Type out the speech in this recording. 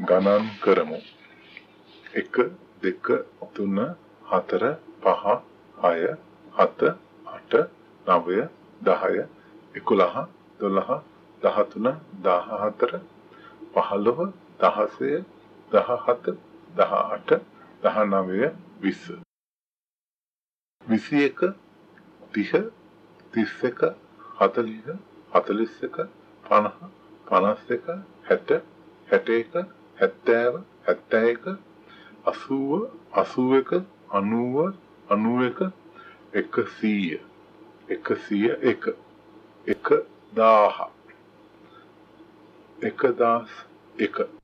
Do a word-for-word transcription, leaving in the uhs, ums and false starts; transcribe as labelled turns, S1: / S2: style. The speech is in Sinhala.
S1: ගණන් කරමු. එක දෙක තුන හතර පහ හය හත අට නවය දහය එකොළහ දොළහ දහතුන දහහතර පහළොව දහසය දහහත දහඅට දහනවය විස්ස විසි එක තිහ තිස් එක හතළිහ හතළිස් එක පනහ පනස් එක හැට හැට එක හැත්තෑව හැත්තෑ එක අසූව අසූ එක අනූව අනූ එක එකසීය එකසිය එක එක දාහ එකදාස් එක